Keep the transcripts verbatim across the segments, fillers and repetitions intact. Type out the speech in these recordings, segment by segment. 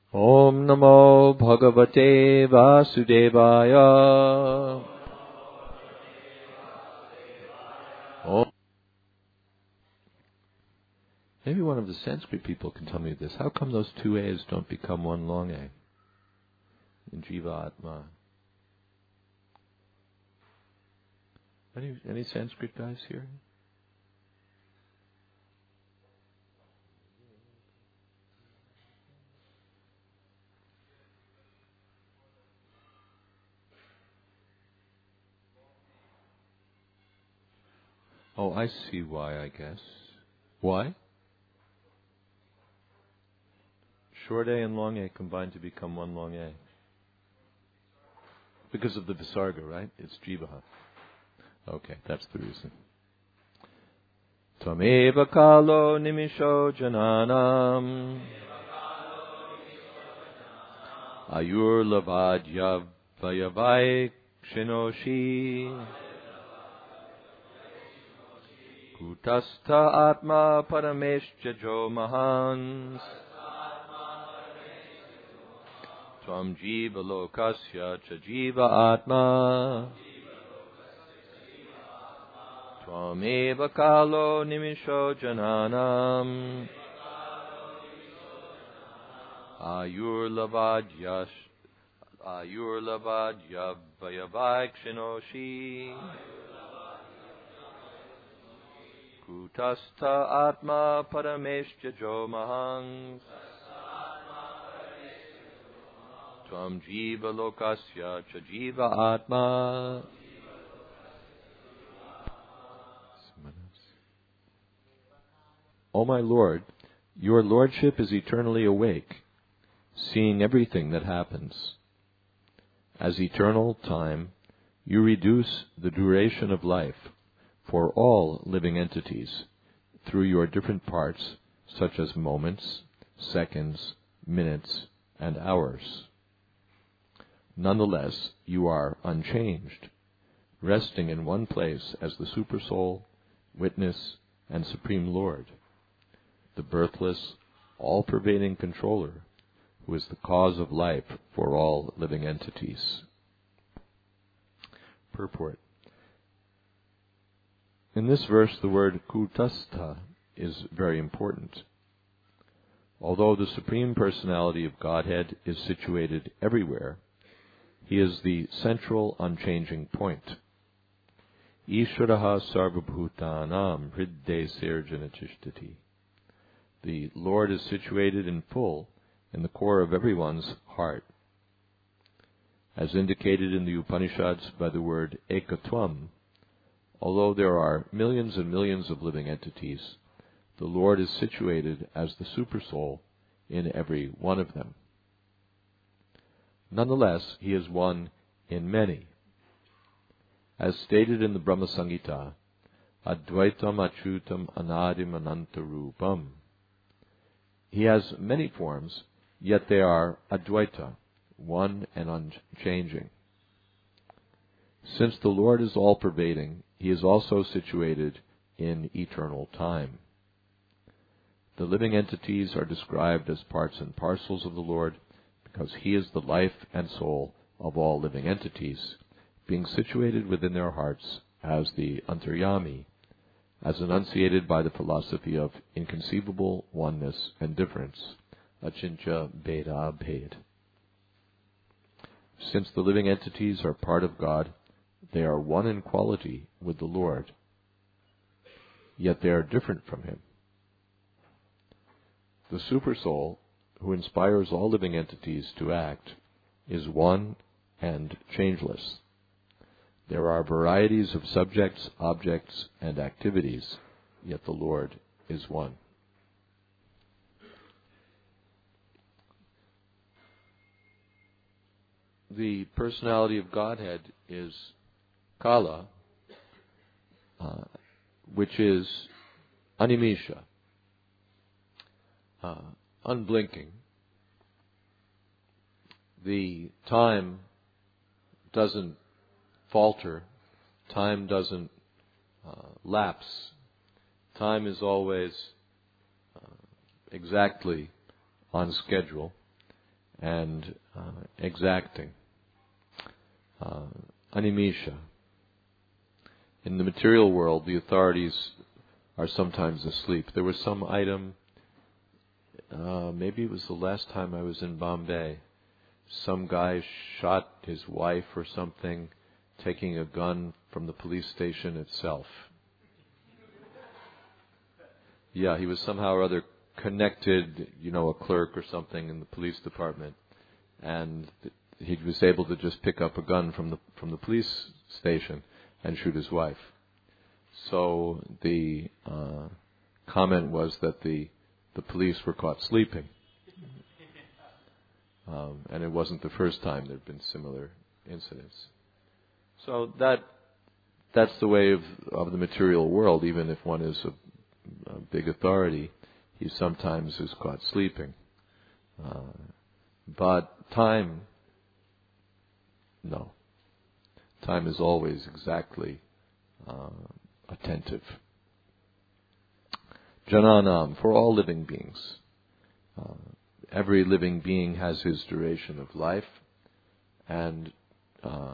Om Namo Bhagavate Vasudevaya. Om. Maybe one of the Sanskrit people can tell me this. How come those two A's don't become one long A in Jiva Atma? Any, any Sanskrit guys here? Oh, I see why, I guess. Why? Short A and long A combine to become one long A. Because of the Visarga, right? It's Jivaha. Okay, that's the reason. Tvameva kalo nimisho jananam ayur lavadya vayavai shinoshi kutastha atma parameshcha jo mahans tvam jiva lokasya cha jiva atma Tvameva kalo nimisho jananam ayur lavadyash ayur lavadya vayavakshinoshi kutastha atma parameshcha jo mahans tvam jiva lokasya cha jiva atma. O my Lord, your Lordship is eternally awake, seeing everything that happens. As eternal time, you reduce the duration of life for all living entities through your different parts, such as moments, seconds, minutes, and hours. Nonetheless, you are unchanged, resting in one place as the Supersoul, Witness, and Supreme Lord, the birthless, all-pervading controller, who is the cause of life for all living entities. Purport. In this verse, the word kutastha is very important. Although the Supreme Personality of Godhead is situated everywhere, He is the central, unchanging point. Ishvaraha sarvabhutanam hridde sirjanatishtati. The Lord is situated in full in the core of everyone's heart. As indicated in the Upanishads by the word ekatvam, although there are millions and millions of living entities, the Lord is situated as the Supersoul in every one of them. Nonetheless, He is one in many. As stated in the Brahma Samhita, Advaitam Achyutam Anadim Anantarupam. He has many forms, yet they are Advaita, one and unchanging. Since the Lord is all-pervading, He is also situated in eternal time. The living entities are described as parts and parcels of the Lord because He is the life and soul of all living entities, being situated within their hearts as the Antaryami, as enunciated by the philosophy of inconceivable oneness and difference, Achintya Bheda Bhed. Since the living entities are part of God, they are one in quality with the Lord, yet they are different from Him. The Supersoul, who inspires all living entities to act, is one and changeless. There are varieties of subjects, objects, and activities, yet the Lord is one. The personality of Godhead is Kala, uh, which is Animisha, uh, unblinking. The time doesn't falter, time doesn't uh, lapse. Time is always uh, exactly on schedule, and uh, exacting. Uh, animisha. In the material world, the authorities are sometimes asleep. There was some item, uh, maybe it was the last time I was in Bombay. Some guy shot his wife or something, taking a gun from the police station itself. Yeah, he was somehow or other connected, you know, a clerk or something in the police department, and he was able to just pick up a gun from the from the police station and shoot his wife. So the uh, comment was that the the police were caught sleeping. Um, and it wasn't the first time there had been similar incidents. So that that's the way of, of the material world. Even if one is a, a big authority, he sometimes is caught sleeping. Uh, but time, no. Time is always exactly uh, attentive. Jananam, for all living beings. Uh, Every living being has his duration of life, and uh,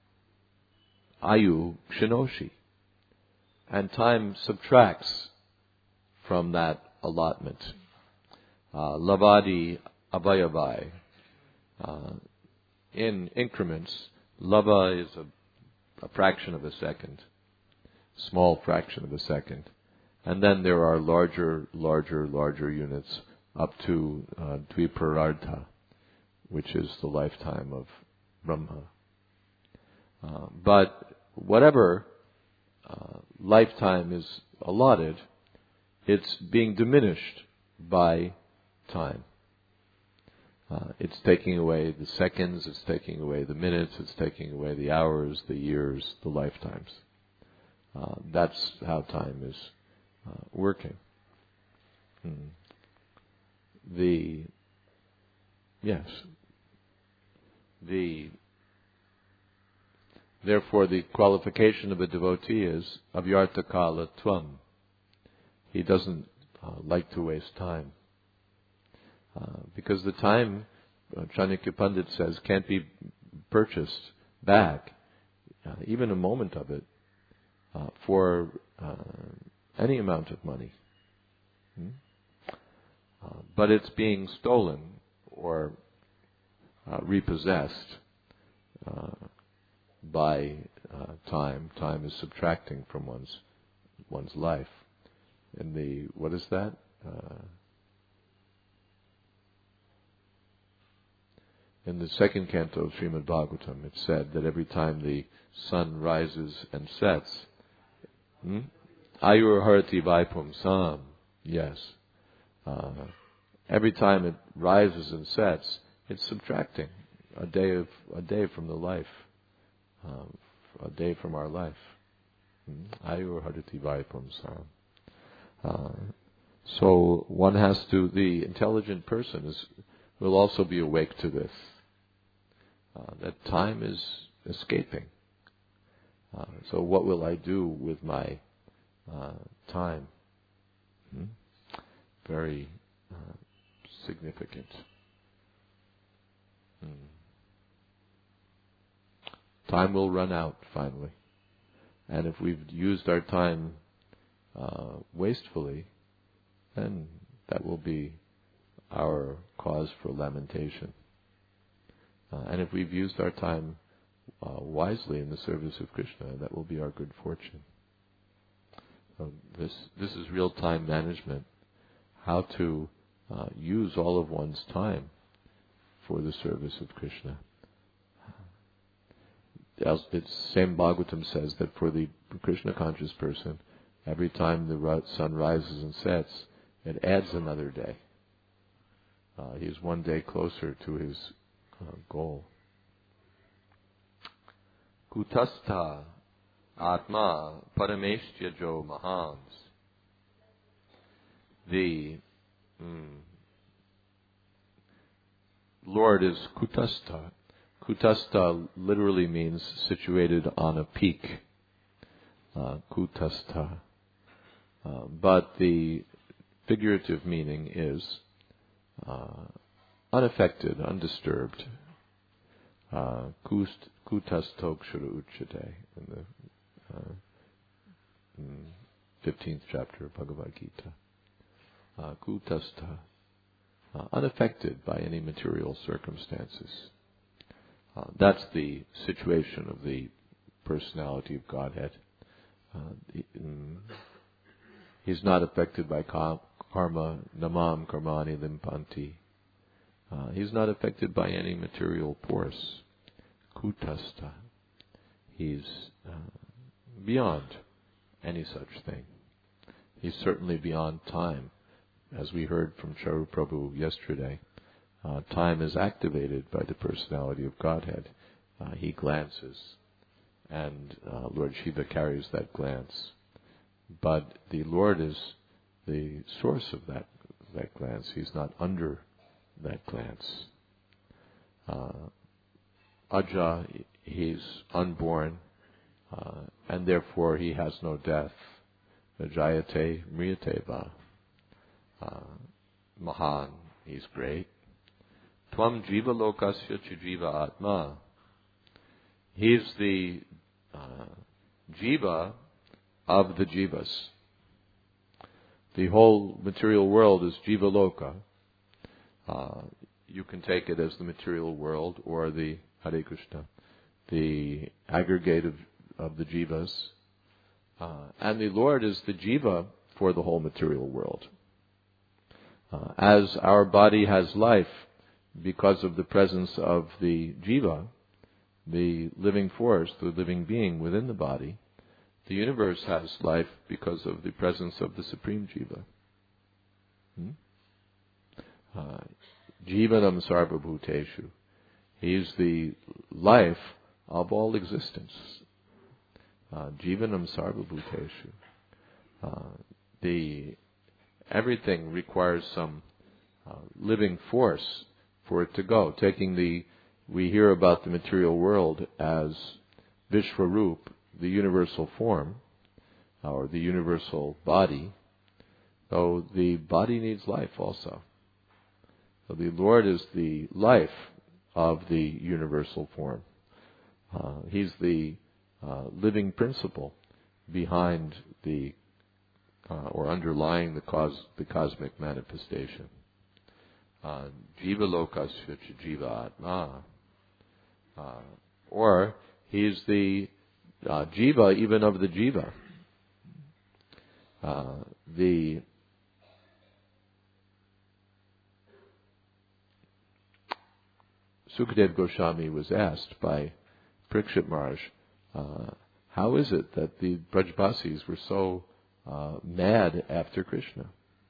ayu kshinoshi, and time subtracts from that allotment. Uh, lavadi avayavai, uh, in increments. Lava is a, a fraction of a second, small fraction of a second, and then there are larger, larger, larger units, up to uh, Dviparartha, which is the lifetime of Brahma. Uh, but whatever uh, lifetime is allotted, it's being diminished by time. Uh, it's taking away the seconds, it's taking away the minutes, it's taking away the hours, the years, the lifetimes. Uh, that's how time is uh, working. Hmm. The, yes, the, therefore the qualification of a devotee is avyartakala tvam. He doesn't uh, like to waste time. Uh, because the time, uh, Chanakya Pandit says, can't be purchased back, uh, even a moment of it, uh, for uh, any amount of money. Hmm? Uh, but it's being stolen or uh, repossessed uh, by uh, time. Time is subtracting from one's one's life. In the what is that? Uh, in the second canto of Srimad Bhagavatam, it's said that every time the sun rises and sets, hmm? Ayur harati vaipum sam. Yes. Uh, every time it rises and sets, it's subtracting a day of a day from the life, um, a day from our life. Ayur harati vaipum sam. Uh, so one has to. The intelligent person is will also be awake to this. Uh, that time is escaping. Uh, so what will I do with my uh, time? Hmm? Very uh, significant. Hmm. Time will run out finally. And if we've used our time uh, wastefully, then that will be our cause for lamentation. Uh, and if we've used our time uh, wisely in the service of Krishna, that will be our good fortune. Uh, this this is real time management. How to uh, use all of one's time for the service of Krishna. It's same Bhagavatam says that for the Krishna conscious person, every time the sun rises and sets, it adds another day. Uh, he is one day closer to his uh, goal. Kutastha Atma Parameshtyajo Mahans. The mm, Lord is Kutastha. Kutastha literally means situated on a peak. Uh, Kutastha. Uh, but the figurative meaning is uh, unaffected, undisturbed. Uh, kust, kutas tokshura uchate in the uh, in fifteenth chapter of Bhagavad Gita. Uh, kutastha, uh, unaffected by any material circumstances. Uh, that's the situation of the personality of Godhead. Uh, the, mm, he's not affected by karma, namam karmani limpanti. Uh, he's not affected by any material force. Kutastha. He's uh, beyond any such thing. He's certainly beyond time. As we heard from Charu Prabhu yesterday, uh, time is activated by the personality of Godhead. Uh, he glances, and uh, Lord Shiva carries that glance. But the Lord is the source of that that glance. He's not under that glance. Uh, Aja, he's unborn, uh, and therefore he has no death. Jayate mriyate va. Uh, Mahan, he's great. Tvam jiva lokasya chijiva atma. He's the uh, jiva of the jivas. The whole material world is jiva loka. Uh, you can take it as the material world or the Hare Krishna, the aggregate of, of the jivas. Uh, and the Lord is the jiva for the whole material world. Uh, as our body has life because of the presence of the jiva, the living force, the living being within the body, the universe has life because of the presence of the supreme jiva. Hmm? Uh, Jivanam sarva bhuteshu. He is the life of all existence. Uh, Jivanam sarva bhuteshu. Uh, the everything requires some uh, living force for it to go. Taking the, we hear about the material world as Vishwarup, the universal form, or the universal body, though the body needs life also. So the Lord is the life of the universal form. Uh, he's the uh, living principle behind the uh, or underlying the cause, the cosmic manifestation. Uh, Jiva lokasya jiva atma. Uh, or he's the uh, jiva even of the jiva. Uh, the Sukadev Goswami was asked by Parikshit Maharaj, uh, how is it that the Brajbasis were so uh, mad after Krishna?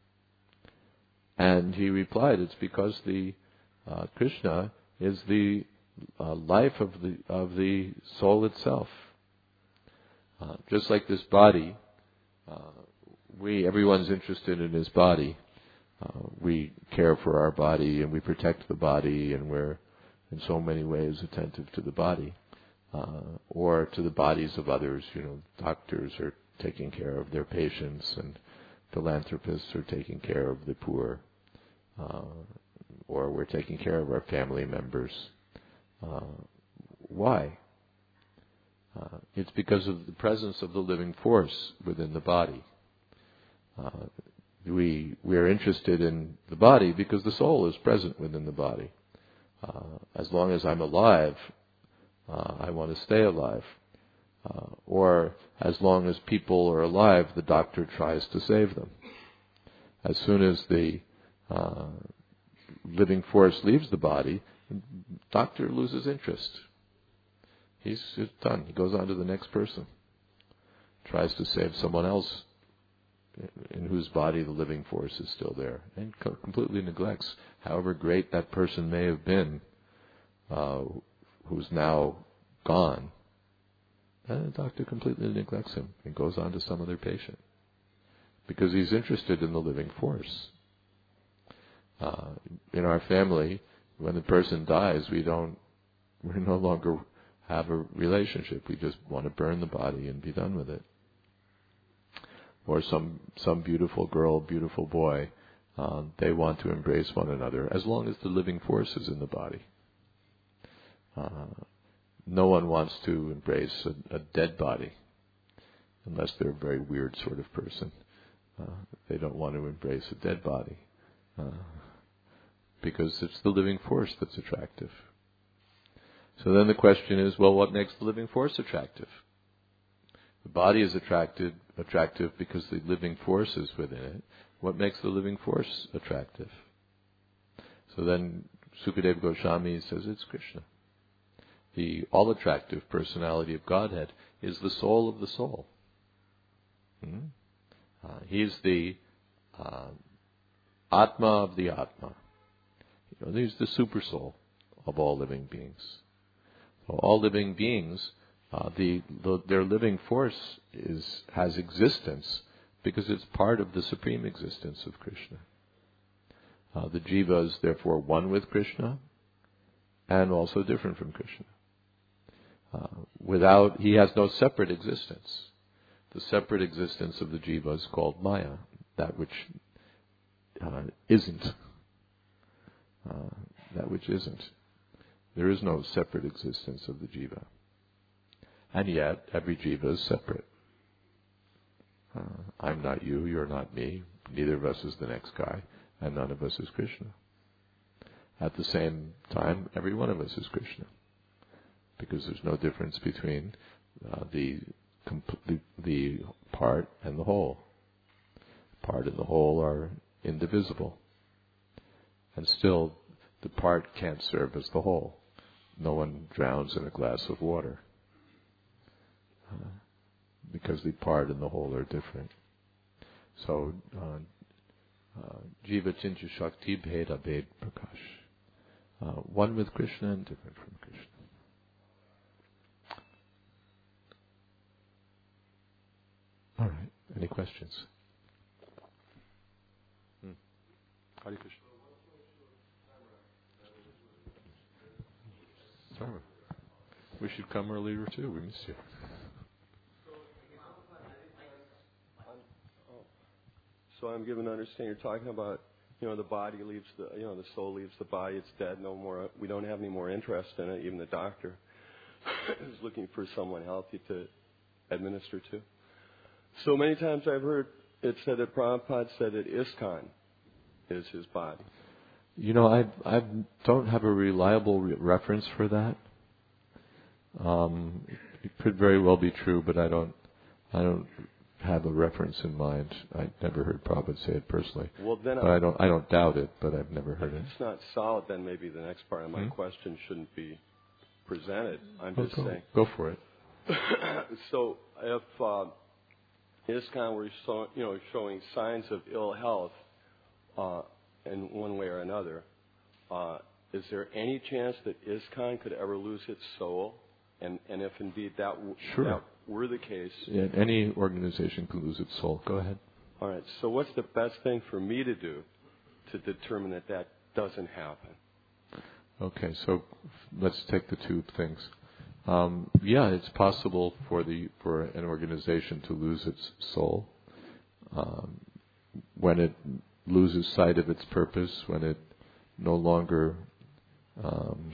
And he replied, it's because the uh, Krishna is the uh, life of the of the soul itself. Uh, just like this body, uh, we everyone's interested in his body. Uh, we care for our body and we protect the body, and we're in so many ways attentive to the body, uh, or to the bodies of others. You know, doctors are taking care of their patients, and philanthropists are taking care of the poor, uh, or we're taking care of our family members. Uh, why? Uh, it's because of the presence of the living force within the body. Uh, we we are interested in the body because the soul is present within the body. Uh, as long as I'm alive, uh, I want to stay alive. Uh, or as long as people are alive, the doctor tries to save them. As soon as the uh, living force leaves the body, the doctor loses interest. He's just done. He goes on to the next person. Tries to save someone else in whose body the living force is still there, and co- completely neglects, however great that person may have been, uh, who's now gone. And the doctor completely neglects him and goes on to some other patient because he's interested in the living force. Uh, in our family, when the person dies, we don't, we no longer have a relationship. We just want to burn the body and be done with it. Or some some beautiful girl, beautiful boy uh, they want to embrace one another as long as the living force is in the body. Uh, no one wants to embrace a, a dead body unless they're a very weird sort of person. Uh, they don't want to embrace a dead body uh, because it's the living force that's attractive. So then the question is, well, what makes the living force attractive? The body is attracted, attractive because the living force is within it. What makes the living force attractive? So then Sukadeva Goswami says it's Krishna. The all-attractive personality of Godhead is the soul of the soul. Hmm? Uh, he's the uh, Atma of the Atma. You know, he's the super soul of all living beings. So all living beings, uh, the, the their living force is has existence because it's part of the supreme existence of Krishna. Uh, the jiva is therefore one with Krishna and also different from Krishna. Uh, without, he has no separate existence. The separate existence of the jiva is called Maya, that which uh, isn't. Uh, that which isn't. There is no separate existence of the jiva. And yet, every jiva is separate. Uh, I'm not you, you're not me, neither of us is the next guy, and none of us is Krishna. At the same time, every one of us is Krishna. Because there's no difference between uh, the, comp- the the part and the whole. Part and the whole are indivisible. And still, the part can't serve as the whole. No one drowns in a glass of water. Uh, because the part and the whole are different. So, Jiva Chincha Shakti Bheda Bhed Prakash. Uh, one with Krishna and different from Krishna. All right. Any questions? Hmm. Hare Krishna. Sorry. We should come earlier too. We missed you. So I'm given to understand you're talking about, you know, the body leaves the, you know, the soul leaves the body. It's dead. No more. We don't have any more interest in it. Even the doctor is looking for someone healthy to administer to. So many times I've heard it said that Prabhupada said that ISKCON is his body. You know, I I don't have a reliable re- reference for that. Um, it could very well be true, but I don't I don't have a reference in mind. I never heard Prabhupada say it personally. Well, then but I don't I don't doubt it, but I've never heard if it. it's not solid, then maybe the next part of my hmm? question shouldn't be presented. I'm Oh, just go, saying. Go for it. So if uh, ISKCON were so, you know, showing signs of ill health uh, in one way or another, uh, is there any chance that ISKCON could ever lose its soul? And, and if indeed that, w- Sure. that were the case... Yeah, any organization can lose its soul. Go ahead. All right. So what's the best thing for me to do to determine that that doesn't happen? Okay, so let's take the two things. Um, yeah, it's possible for the for an organization to lose its soul um, when it loses sight of its purpose, when it no longer um,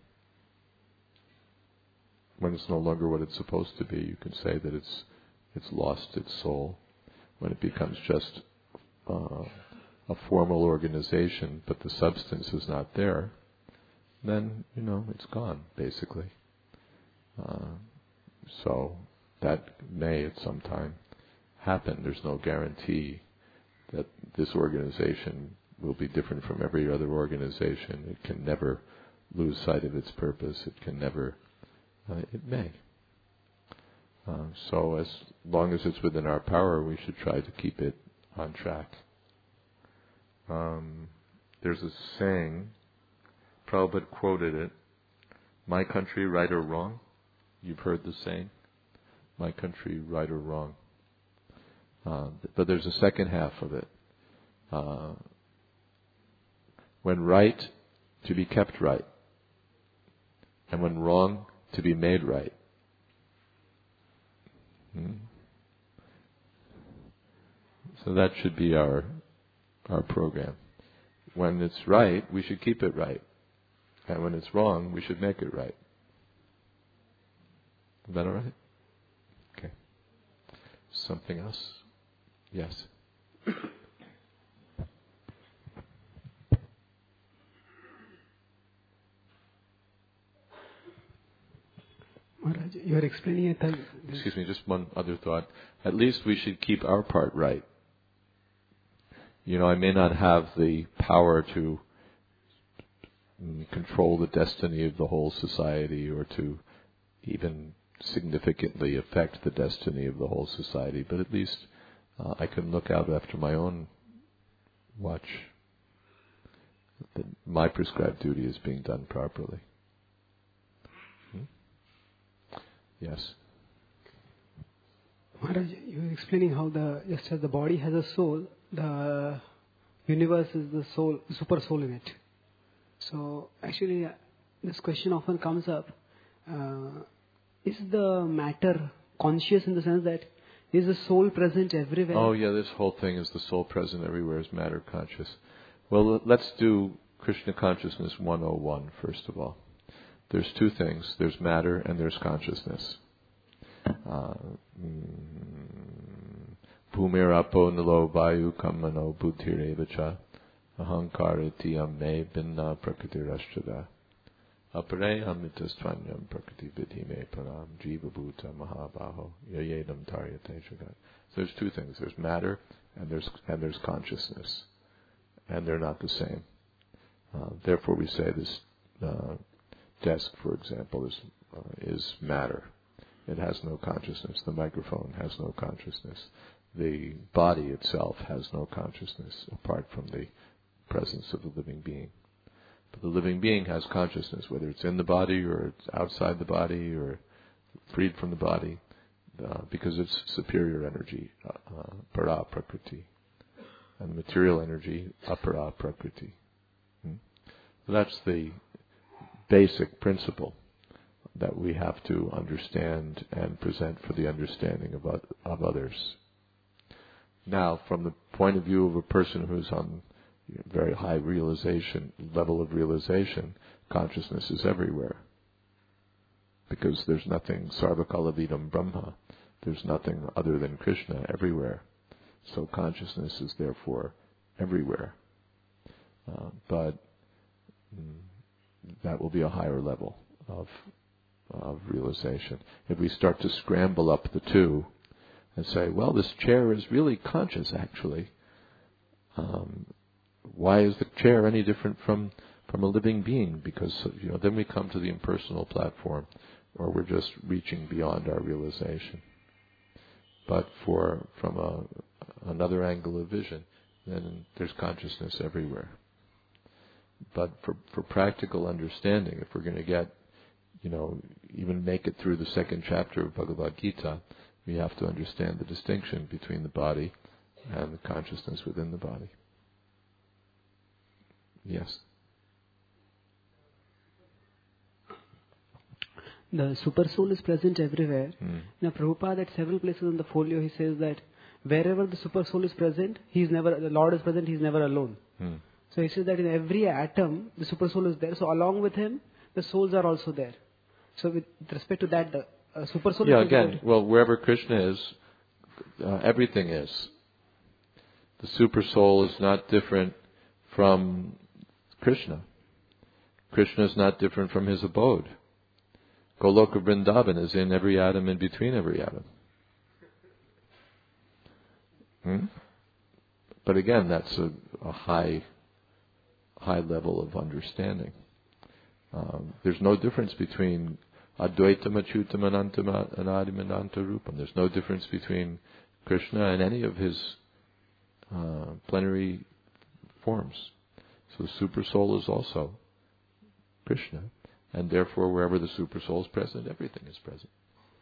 when it's no longer what it's supposed to be. You can say that it's it's lost its soul. When it becomes just uh, a formal organization, but the substance is not there, then you know it's gone basically. Uh, so that may at some time happen. There's no guarantee that this organization will be different from every other organization. It can never lose sight of its purpose. It can never, uh, it may. Uh, so as long as it's within our power, we should try to keep it on track. Um, there's a saying, Prabhupada quoted it, "My country, right or wrong." You've heard the saying, "My country, right or wrong." Uh, but there's a second half of it. Uh, when right, to be kept right. And when wrong, to be made right. Hmm? So that should be our our program. When it's right, we should keep it right. And when it's wrong, we should make it right. Is that all right? Okay. Something else? Yes. Maharaj, you are explaining it. As Excuse me, just one other thought. At least we should keep our part right. You know, I may not have the power to control the destiny of the whole society or to even significantly affect the destiny of the whole society, but at least uh, I can look out after my own watch that my prescribed duty is being done properly. Hmm? Yes. Maharaj, you were explaining how the just as the body has a soul, the universe is the soul, super soul in it. So actually, uh, this question often comes up: uh, is the matter conscious in the sense that is the soul present everywhere? Oh yeah, this whole thing is the soul present everywhere, is matter conscious. Well, let's do Krishna Consciousness one oh one first of all. There's two things: there's matter and there's consciousness. Bhumirapo nalo vayu kamano buddhirevacha ahankaritiyam me binna prakritirashtrada apare amitastvanyam prakriti vidhime param jiva bhuta mahabaho yayedam taryate jagat. So there's two things: there's matter and there's and there's consciousness, and they're not the same. Uh, therefore, we say this uh, desk, for example, is uh, is matter. It has no consciousness. The microphone has no consciousness. The body itself has no consciousness apart from the presence of the living being. But the living being has consciousness, whether it's in the body or it's outside the body or freed from the body, uh, because it's superior energy, uh, para prakriti, and material energy, apara prakriti. Hmm? So that's the basic principle that we have to understand and present for the understanding of, of others. Now, from the point of view of a person who's on very high realization, level of realization, consciousness is everywhere. Because there's nothing, sarvakala vidam brahma, there's nothing other than Krishna everywhere. So consciousness is therefore everywhere. Uh, but mm, that will be a higher level of of realization. If we start to scramble up the two and say, well, this chair is really conscious, actually. Um, why is the chair any different from, from a living being? Because, you know, then we come to the impersonal platform, or we're just reaching beyond our realization. But for from a, another angle of vision, then there's consciousness everywhere. But for, for practical understanding, if we're going to get, you know, even make it through the second chapter of Bhagavad Gita, we have to understand the distinction between the body and the consciousness within the body. Yes? The super soul is present everywhere. Hmm. Now, Prabhupada at several places in the folio, he says that wherever the super soul is present, he is never, the Lord is present, he is never alone. Hmm. So he says that in every atom, the super soul is there. So along with him, the souls are also there. So with respect to that, the uh, super soul yeah, is again, present. well, wherever Krishna is, uh, everything is. The super soul is not different from Krishna. Krishna is not different from his abode. Goloka Vrindavan is in every atom, in between every atom. Hmm? But again, that's a, a high, high level of understanding. Um, there's no difference between Advaitam, Achyutam, Anantam, Anadim, Ananta Rupam. There's no difference between Krishna and any of his uh, plenary forms. So the super soul is also Krishna, and therefore wherever the super soul is present, everything is present.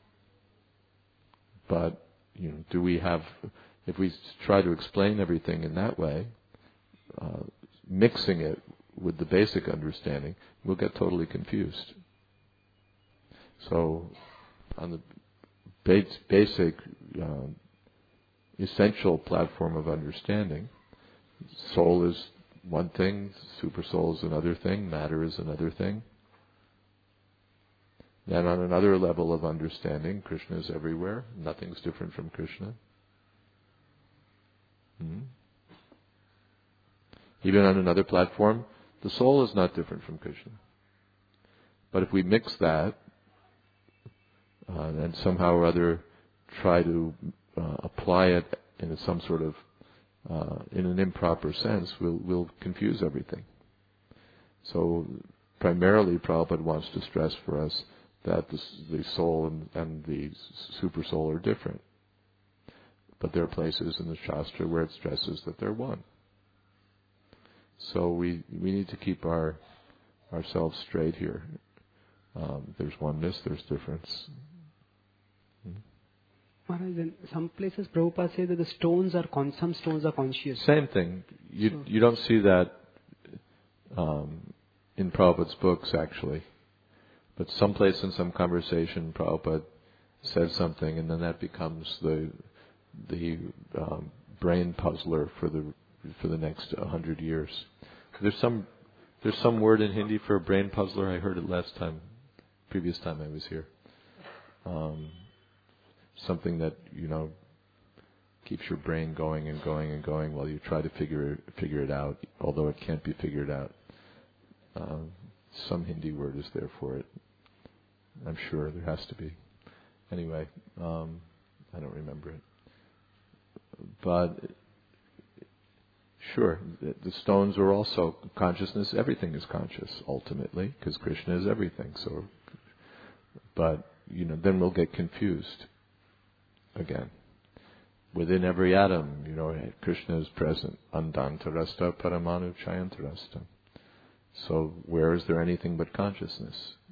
But, you know, do we have, if we try to explain everything in that way, uh, mixing it with the basic understanding, we'll get totally confused. So, on the basic, uh, essential platform of understanding, soul is one thing, super soul is another thing, matter is another thing. Then on another level of understanding, Krishna is everywhere. Nothing's different from Krishna. Hmm? Even on another platform, the soul is not different from Krishna. But if we mix that uh, and somehow or other try to uh, apply it in some sort of, uh, in an improper sense, we'll, we'll confuse everything. So primarily Prabhupada wants to stress for us that the, the soul and, and the super soul are different. But there are places in the Shastra where it stresses that they're one. So we we need to keep our ourselves straight here. Um, there's oneness, there's difference. Hmm? Maharaj, in some places Prabhupada says that the stones are con- some stones are conscious. Same thing. You so. you don't see that um, in Prabhupada's books actually, but someplace in some conversation Prabhupada says something, and then that becomes the the um, brain puzzler for the for the next hundred years. There's some there's some word in Hindi for a brain puzzler. I heard it last time, previous time I was here. Um, something that, you know, keeps your brain going and going and going while you try to figure figure it out, although it can't be figured out. Um, some Hindi word is there for it. I'm sure there has to be. Anyway, um, I don't remember it. But sure, the stones are also consciousness. Everything is conscious ultimately, because Krishna is everything. So, but you know, then we'll get confused again. Within every atom, you know, Krishna is present. Andantarasta paramanu chayantarasta. So, where is there anything but consciousness?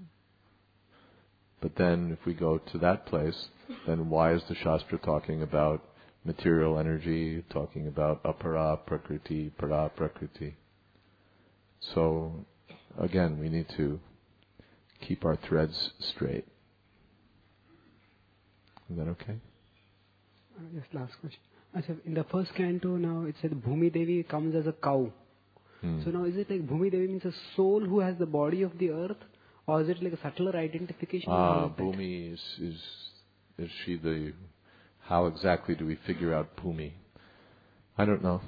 But then, if we go to that place, then why is the Shastra talking about material energy, talking about apara prakriti, para prakriti? So, again, we need to keep our threads straight. Is that okay? Uh, yes, last question. I said, in the first canto now it said Bhumi Devi comes as a cow. Hmm. So now is it like Bhumi Devi means a soul who has the body of the earth, or is it like a subtler identification? Ah, uh, Bhumi is, is is she the? How exactly do we figure out Bhumi? I don't know.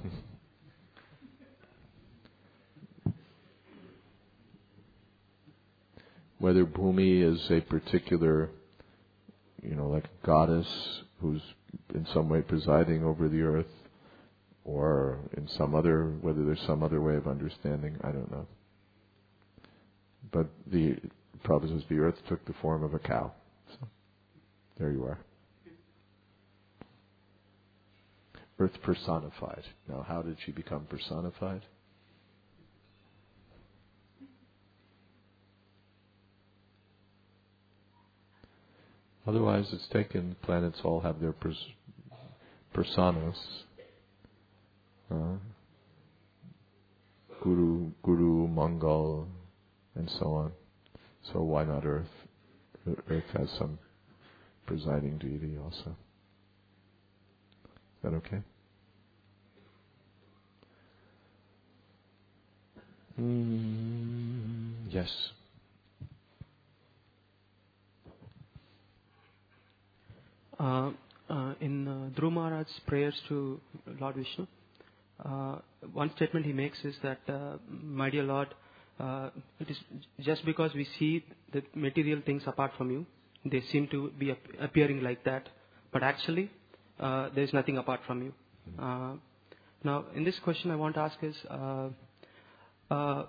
Whether Bhumi is a particular, you know, like a goddess who's in some way presiding over the earth, or in some other, whether there's some other way of understanding, I don't know. But the Prabhupada says the earth took the form of a cow. So there you are. Earth personified. Now, how did she become personified? Otherwise, it's taken, planets all have their pers- personas. Uh, Guru, Guru, Mangal, and so on. So why not Earth? Earth has some presiding deity also. Is that okay? Mm, yes. Uh, uh, in uh, Dhruva Maharaj's prayers to Lord Vishnu, uh, one statement he makes is that, uh, my dear Lord, uh, it is just because we see the material things apart from you, they seem to be ap- appearing like that, but actually uh, there is nothing apart from you. Uh, now, in this question I want to ask is, uh, uh,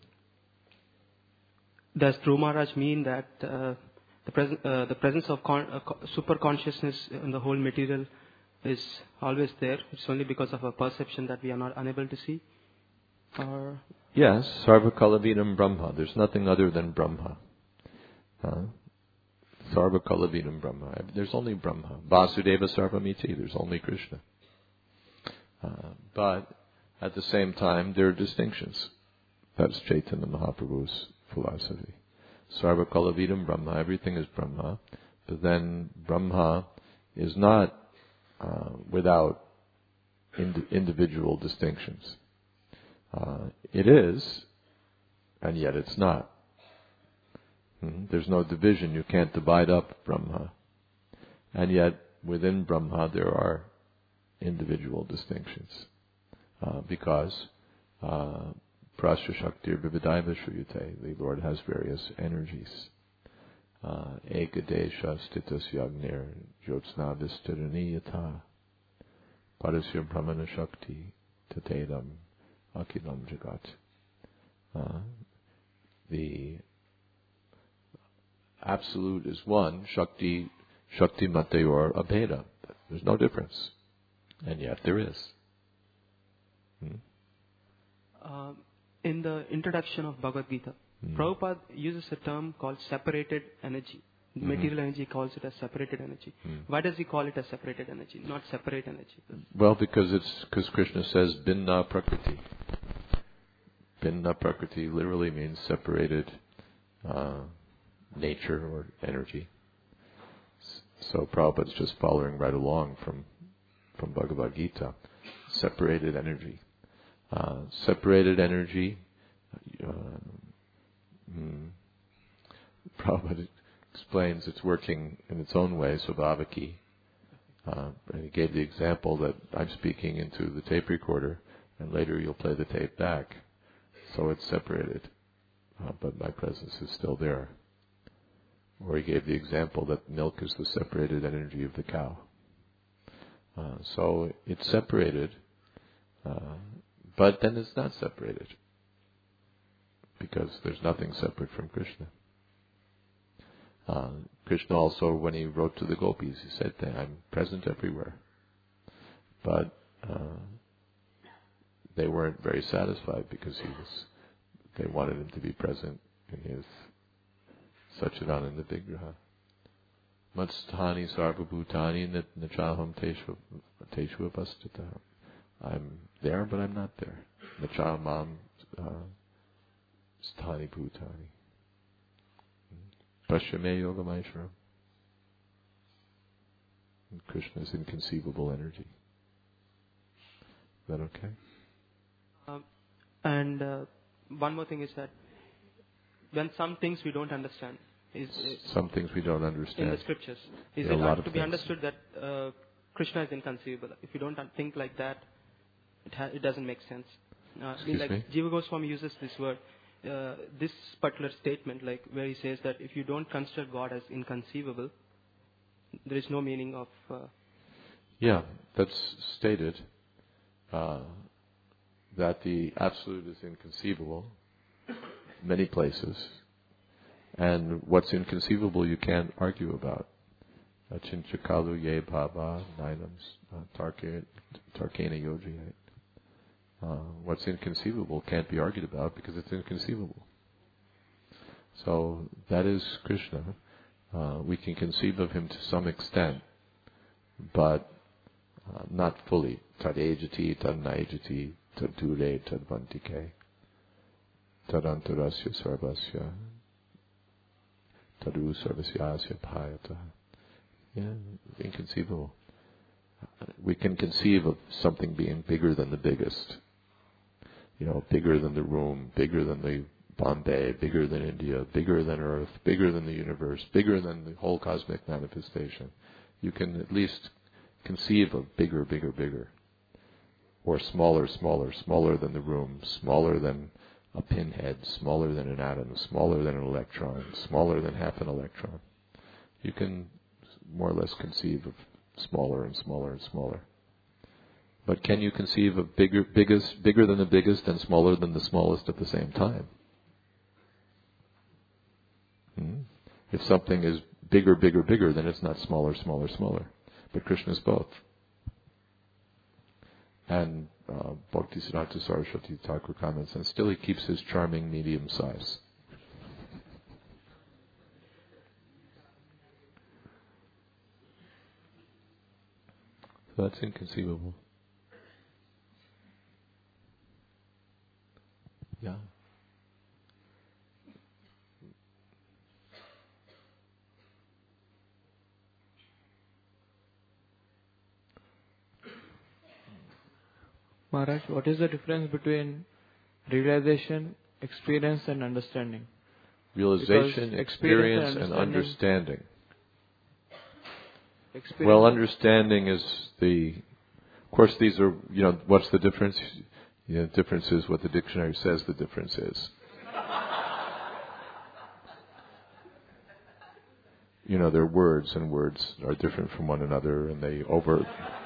does Dhruva Maharaj mean that uh, the, pres- uh, the presence of con- uh, co- super consciousness in the whole material is always there? It's only because of a perception that we are not unable to see? Or yes, Sarva Kalavinam Brahma. There's nothing other than Brahma. Uh, Sarva Kalavinam Brahma. There's only Brahma. Vasudeva Sarvamiti. There's only Krishna. Uh, but at the same time, there are distinctions. That's Chaitanya Mahaprabhu's philosophy. Sarva Kalavidam Brahma, everything is Brahma, but then Brahma is not uh, without ind- individual distinctions. Uh, it is, and yet it's not. Hmm? There's no division. You can't divide up Brahma. And yet, within Brahma, there are individual distinctions. Uh, because uh, Prasya Shaktir Vividaiva Shruyate, the Lord has various energies. Ekadesha Stitas Yagnir Jyotsna Vistarani Yata Parasya Brahmana Shakti Tatedam Akilam Jagat. Uh, the absolute is one, Shakti, Shakti Mateyor Abheda. There's no difference. And yet there is. Hmm? Uh, in the introduction of Bhagavad Gita, hmm. Prabhupada uses a term called separated energy. Mm-hmm. Material energy calls it as separated energy. Hmm. Why does he call it as separated energy, not separate energy? Well, because it's because Krishna says Binna Prakriti. Binna Prakriti literally means separated uh, nature or energy. So Prabhupada's just following right along from from Bhagavad Gita. Separated energy. Uh, separated energy. Uh, hmm, Prabhupada explains it's working in its own way, Svabhavaki. Uh, and he gave the example that I'm speaking into the tape recorder, and later you'll play the tape back. So it's separated, uh, but my presence is still there. Or he gave the example that milk is the separated energy of the cow. Uh, so it's separated, uh, but then it's not separated, because there's nothing separate from Krishna. Uh, Krishna also, when he wrote to the gopis, he said that I'm present everywhere. But uh, they weren't very satisfied because he was. They wanted him to be present in his Satchidananda Vigraha. Matstani sarvabhutani nachaham teshu avastita. I'm there, but I'm not there. Nachamam sthani bhutani. Pashyame Yogamaishwaram. Krishna's inconceivable energy. Is that okay? Um, and uh, one more thing is that when some things we don't understand, is some things we don't understand in the scriptures, is yeah, it to to things. be understood that uh, Krishna is inconceivable? If you don't think like that, it, ha- it doesn't make sense. Uh, Excuse like me? Jiva Goswami uses this word, uh, this particular statement, like where he says that if you don't consider God as inconceivable, there is no meaning of. Uh, yeah, that's stated uh, that the absolute is inconceivable in many places, and what's inconceivable you can't argue about. Chinchakalu ye bhava nainams tarkena yoji. Uh, what's inconceivable can't be argued about because it's inconceivable. So that is Krishna. Uh, we can conceive of him to some extent, but uh, not fully. Tadejati, tadnaijati, tadure, tadvantike, tadantarasya sarvasya, tadu sarvasyasya bhayata. Yeah, inconceivable. We can conceive of something being bigger than the biggest. You know, bigger than the room, bigger than the Bombay, bigger than India, bigger than Earth, bigger than the universe, bigger than the whole cosmic manifestation. You can at least conceive of bigger, bigger, bigger. Or smaller, smaller, smaller than the room, smaller than a pinhead, smaller than an atom, smaller than an electron, smaller than half an electron. You can more or less conceive of smaller and smaller and smaller. But can you conceive of bigger, biggest, bigger than the biggest and smaller than the smallest at the same time? Hmm? If something is bigger, bigger, bigger, then it's not smaller, smaller, smaller. But Krishna is both. And uh, Bhaktisiddhanta Saraswati Thakur comments, and still he keeps his charming medium size. So that's inconceivable. Yeah. Maharaj, what is the difference between realization, experience and understanding. Realization, Because experience, experience and and understanding. Experience Well, understanding is the, of course these are, you know, what's the difference? You know, the difference is what the dictionary says the difference is. You know, they're words, and words are different from one another, and they over...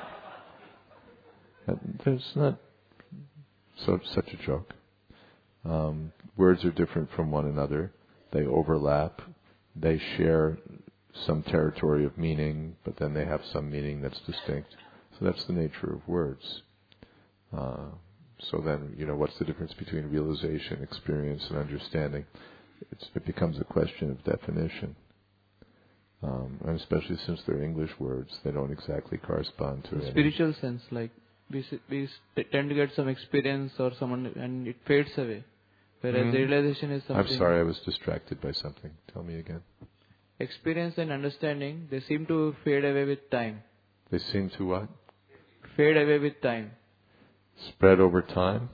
There's not so, such a joke. Um, words are different from one another. They overlap. They share some territory of meaning, but then they have some meaning that's distinct. So that's the nature of words. Uh, so then, you know, what's the difference between realization, experience, and understanding? It's, it becomes a question of definition. Um, and especially since they're English words, they don't exactly correspond to in any spiritual sense, like we s- we s- tend to get some experience or someone and it fades away, whereas Mhm. the realization is something. I'm sorry, I was distracted by something. Tell me again. Experience and understanding, they seem to fade away with time. They seem to what? Fade away with time. Spread over time?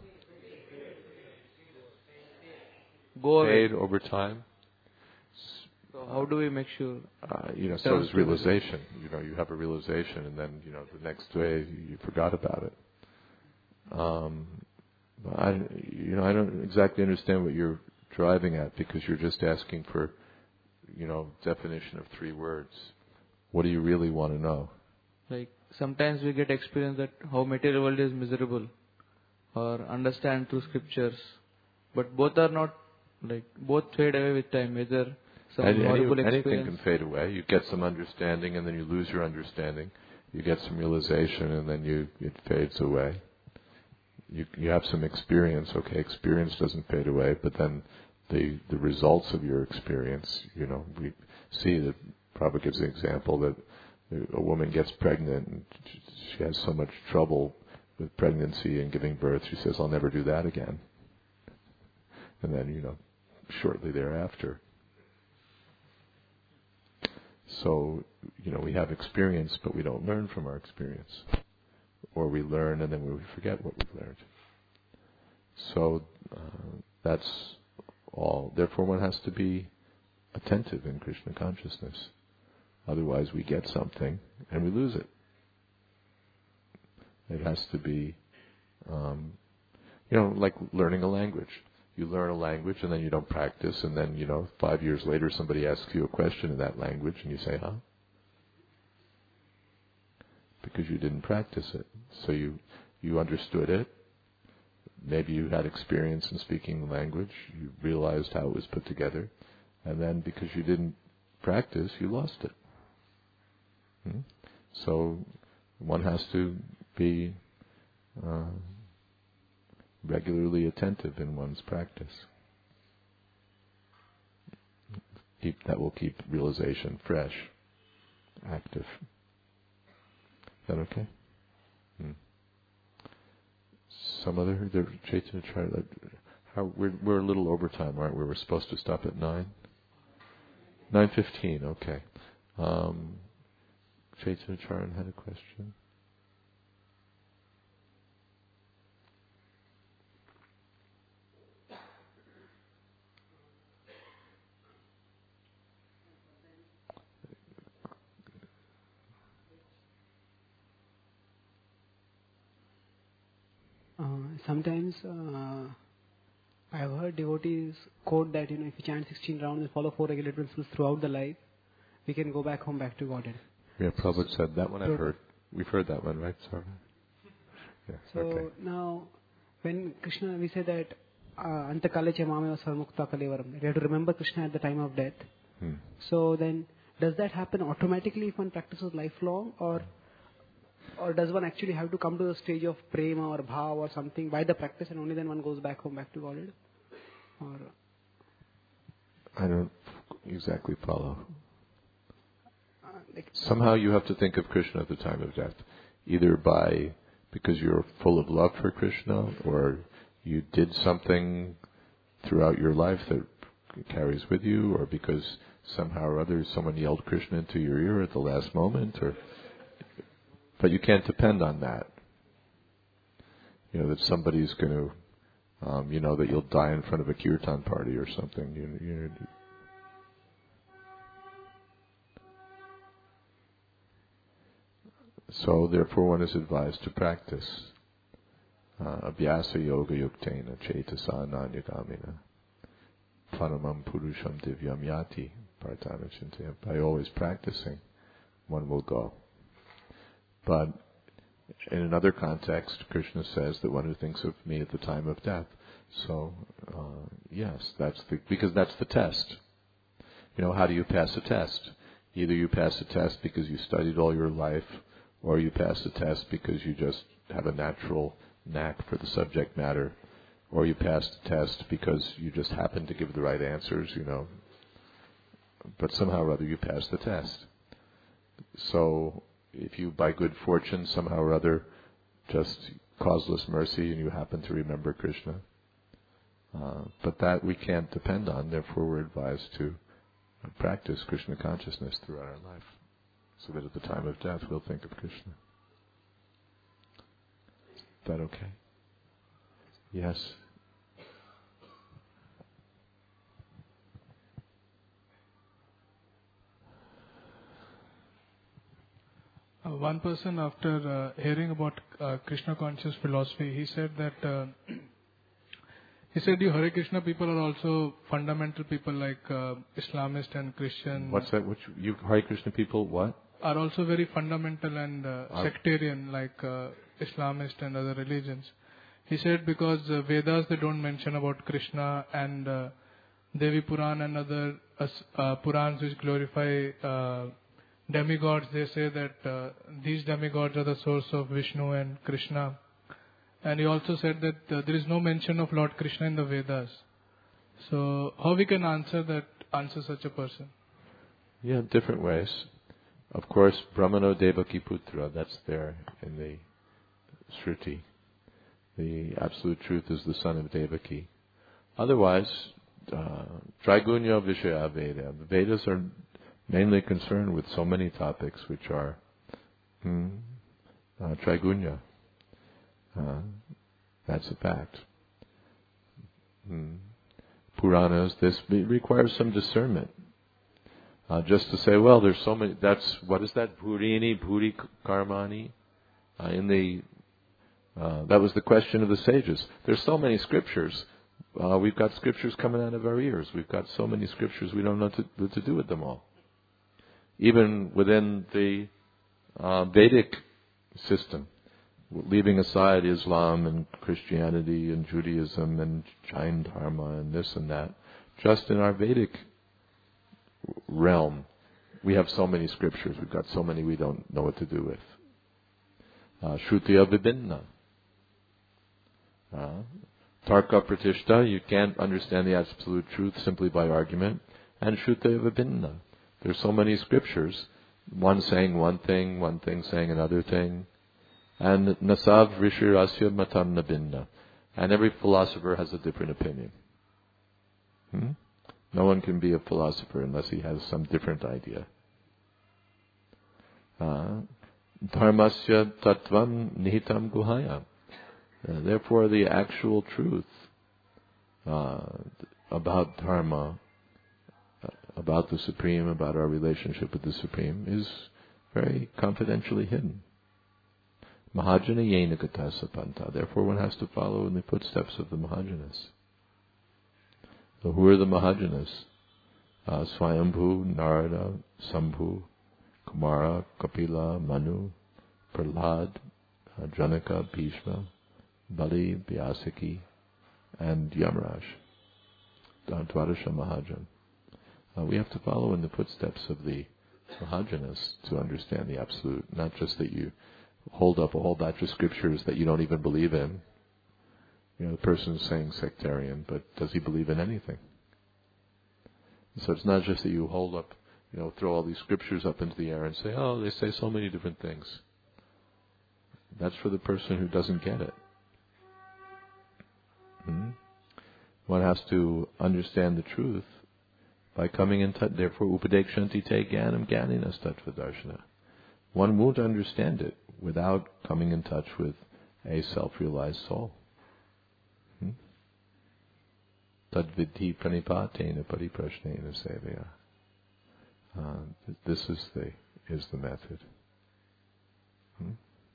Go away. Fade over time? So how do we make sure? Uh, you know, so Turns does to realization. You know, you have a realization, and then, you know, the next day you, you forgot about it. Um, I, you know, I don't exactly understand what you're driving at, because you're just asking for, you know, definition of three words. What do you really want to know? Like sometimes we get experience that how material world is miserable, or understand through scriptures, but both are not, like both fade away with time. Whether some Any, horrible any, experience. anything can fade away. You get some understanding, and then you lose your understanding. You get some realization, and then you it fades away. You you have some experience. Okay, experience doesn't fade away, but then the the results of your experience, you know, we see that Prabhupada gives an example that a woman gets pregnant and she has so much trouble with pregnancy and giving birth. She says, "I'll never do that again." And then, you know, shortly thereafter. So, you know, we have experience, but we don't learn from our experience. Or we learn and then we forget what we've learned. So, uh, that's all. Therefore, one has to be attentive in Krishna consciousness. Otherwise, we get something and we lose it. It has to be, um, you know, like learning a language. You learn a language and then you don't practice, and then, you know, five years later somebody asks you a question in that language and you say, huh? Because you didn't practice it. So you, you understood it. Maybe you had experience in speaking the language. You realized how it was put together. And then because you didn't practice, you lost it. Hmm? So one has to be uh, regularly attentive in one's practice. Keep, that will keep realization fresh, active. Is that okay? Hmm. Some other, there, Chaitanya, try, how, we're, we're a little over time, aren't we? We're supposed to stop at nine? nine fifteen, okay. Um, Chaitanya Charan had a question. Uh, sometimes uh, I've heard devotees quote that, you know, if you chant sixteen rounds and follow four regular principles throughout the life, we can go back home, back to Godhead. Yeah, Prabhupada said that one. I've heard. We've heard that one, right, Sarva? Yeah. So okay. now, when Krishna, we say that Antakale che mameva sarmukta kalevaram, we have to remember Krishna at the time of death. Hmm. So then, does that happen automatically if one practices lifelong, or or does one actually have to come to the stage of prema or bhav or something by the practice, and only then one goes back home, back to Godhead? Or I don't exactly follow. uh, like Somehow you have to think of Krishna at the time of death, either by because you're full of love for Krishna, or you did something throughout your life that carries with you, or because somehow or other someone yelled Krishna into your ear at the last moment, or but you can't depend on that. You know, that somebody's going to um, you know that you'll die in front of a kirtan party or something. You, you, so therefore one is advised to practice abhyasa yoga yuktena cetasa ananyagamina paramam purusham divyam yati partana chintaya. By always practicing, one will go. But in another context, Krishna says that one who thinks of me at the time of death. So, uh, yes, that's the, because that's the test. You know, how do you pass a test? Either you pass a test because you studied all your life, or you pass a test because you just have a natural knack for the subject matter, or you pass the test because you just happen to give the right answers, you know. But somehow or other you pass the test. So, if you, by good fortune, somehow or other, just causeless mercy, and you happen to remember Krishna, uh, but that we can't depend on. Therefore, we're advised to practice Krishna consciousness throughout our life, so that at the time of death we'll think of Krishna. Is that okay? Yes. Uh, one person, after uh, hearing about uh, Krishna conscious philosophy, he said that uh, he said you Hare Krishna people are also fundamental people like uh, Islamist and Christian. What's that? Which you Hare Krishna people? What are also very fundamental and uh, sectarian like uh, Islamist and other religions. He said because uh, Vedas they don't mention about Krishna, and uh, Devi Puran and other uh, uh, Purans which glorify uh, demigods, they say that uh, these demigods are the source of Vishnu and Krishna. And he also said that uh, there is no mention of Lord Krishna in the Vedas. So how we can answer that, answer such a person? Yeah, different ways. Of course, Brahmano Devaki Putra, that's there in the Shruti. The absolute truth is the son of Devaki. Otherwise, uh, Traigunya Vishaya Veda. The Vedas are mainly concerned with so many topics which are hmm, uh, Traigunya. Uh, that's a fact. Hmm. Puranas, this requires some discernment. Uh, just to say, well, there's so many, that's, what is that? Purini, Puri Karmani? Uh, in the, uh, that was the question of the sages. There's so many scriptures. Uh, we've got scriptures coming out of our ears. We've got so many scriptures, we don't know to, what to do with them all. Even within the uh, Vedic system, leaving aside Islam and Christianity and Judaism and Jain Dharma and this and that, just in our Vedic realm, we have so many scriptures. We've got so many we don't know what to do with. Uh, Shrutiya Vibhinna. Uh, Tarka Pratishta, you can't understand the absolute truth simply by argument. And Shrutiya Vibhinna. There's so many scriptures, one saying one thing, one thing saying another thing. And Nasav Rishirasya Matam Nabinna. And every philosopher has a different opinion. Hmm? No one can be a philosopher unless he has some different idea. Uh, Dharmasya Tattvam Nihitam Guhaya. Uh, therefore, the actual truth uh, about Dharma, uh, about the Supreme, about our relationship with the Supreme, is very confidentially hidden. Mahajana Yena Gata Sapanta. Therefore, one has to follow in the footsteps of the Mahajanas. So who are the Mahajanas? Uh, Swayambhu, Narada, Sambhu, Kumara, Kapila, Manu, Prahlad, uh, Janaka, Bhishma, Bali, Vyasaki, and Yamaraj. Dwadasha Mahajan. Uh, we have to follow in the footsteps of the Mahajanas to understand the Absolute. Not just that you hold up a whole batch of scriptures that you don't even believe in. You know, the person is saying sectarian, but does he believe in anything? So it's not just that you hold up, you know, throw all these scriptures up into the air and say, oh, they say so many different things. That's for the person who doesn't get it. Hmm? One has to understand the truth by coming in touch. Therefore, upadekshanti te jnanam jnaninas tattvadarshana. One won't understand it without coming in touch with a self-realized soul. Hmm? Tadvidhi pranipatena pariprashnena sevaya. Uh, this is the is the method. Hmm?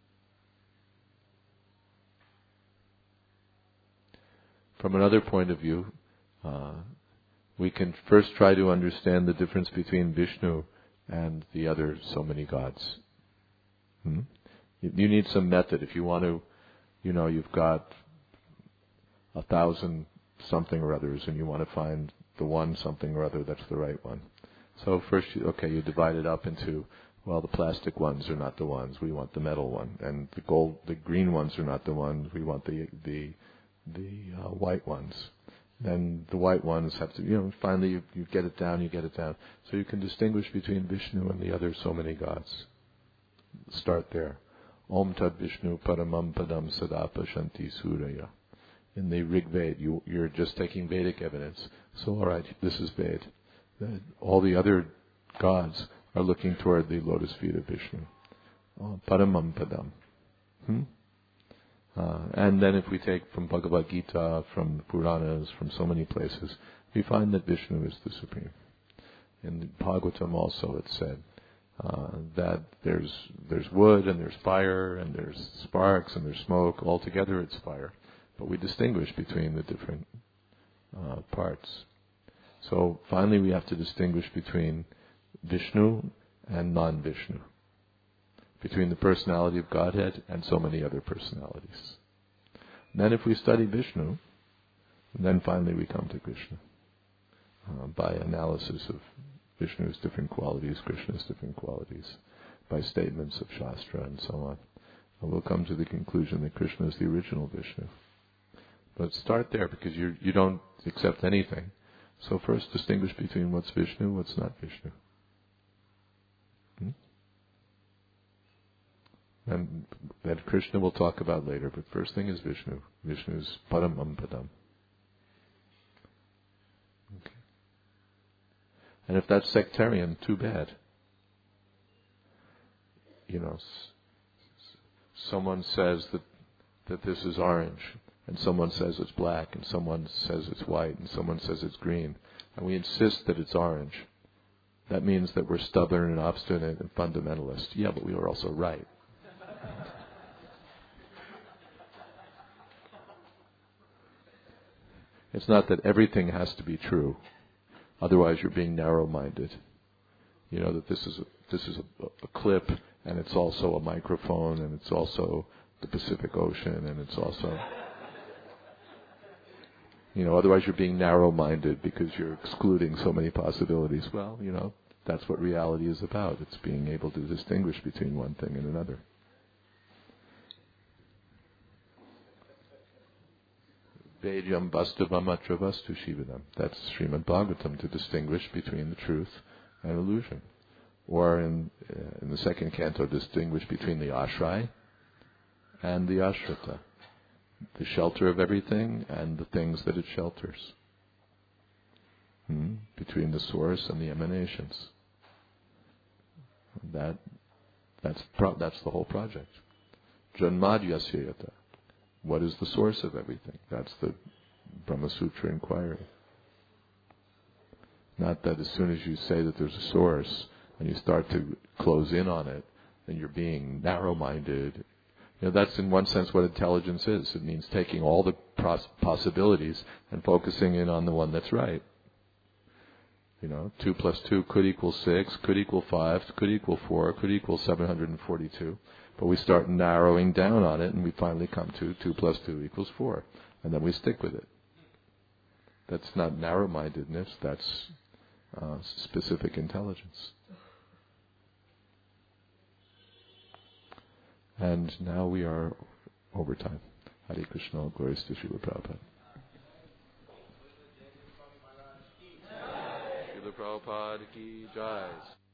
From another point of view, uh, we can first try to understand the difference between Vishnu and the other so many gods. Hmm? You, you need some method if you want to, you know, you've got a thousand something or others and you want to find the one something or other that's the right one. So first, you, okay, you divide it up into, well, the plastic ones are not the ones, we want the metal one, and the gold, the green ones are not the ones, we want the the the uh, white ones. Then the white ones have to, you know, finally you, you get it down, you get it down. So you can distinguish between Vishnu and the other so many gods. Start there. Om Tad Vishnu Paramam Padam Sadapa Shanti Suraya. In the Rig Veda, you, you're just taking Vedic evidence. So all right, this is Veda. The, all the other gods are looking toward the lotus feet of Vishnu. Oh, Paramam Padam. Hmm? Uh, and then if we take from Bhagavad Gita, from Puranas, from so many places, we find that Vishnu is the Supreme. In Bhagavatam also it said uh, that there's there's wood and there's fire and there's sparks and there's smoke. Altogether it's fire. But we distinguish between the different uh, parts. So finally we have to distinguish between Vishnu and non-Vishnu, between the personality of Godhead and so many other personalities. And then if we study Vishnu, then finally we come to Krishna. Uh, by analysis of Vishnu's different qualities, Krishna's different qualities, by statements of Shastra and so on. And we'll come to the conclusion that Krishna is the original Vishnu. But start there because you you don't accept anything. So first distinguish between what's Vishnu, what's not Vishnu. Hmm? And that Krishna we'll talk about later, but first thing is Vishnu. Vishnu is Paramam Padam. Okay. And if that's sectarian, too bad. You know, s- someone says that that this is orange, and someone says it's black, and someone says it's white, and someone says it's green, and we insist that it's orange. That means that we're stubborn and obstinate and fundamentalist. Yeah, but we were also right. It's not that everything has to be true. Otherwise, you're being narrow-minded. You know that this is a, this is a, a clip, and it's also a microphone, and it's also the Pacific Ocean, and it's also, you know. Otherwise, you're being narrow-minded because you're excluding so many possibilities. Well, you know, that's what reality is about. It's being able to distinguish between one thing and another. Vedyam Vastavam Atra Vastu Shivadam. That's Srimad Bhagavatam, to distinguish between the truth and illusion. Or in uh, in the second canto, distinguish between the ashray and the ashrita. The shelter of everything and the things that it shelters. Hmm? Between the source and the emanations. That that's pro- that's the whole project. Janmadhyasyayata. What is the source of everything? That's the Brahma Sutra inquiry. Not that as soon as you say that there's a source and you start to close in on it, then you're being narrow-minded. You know, that's in one sense what intelligence is. It means taking all the pros- possibilities and focusing in on the one that's right. You know, two plus two could equal six, could equal five, could equal four, could equal seven hundred forty-two. But we start narrowing down on it, and we finally come to two plus two equals four. And then we stick with it. That's not narrow-mindedness, that's uh, specific intelligence. And now we are over time. Hare Krishna, glories to Srila Prabhupada. Srila Prabhupada ki jai.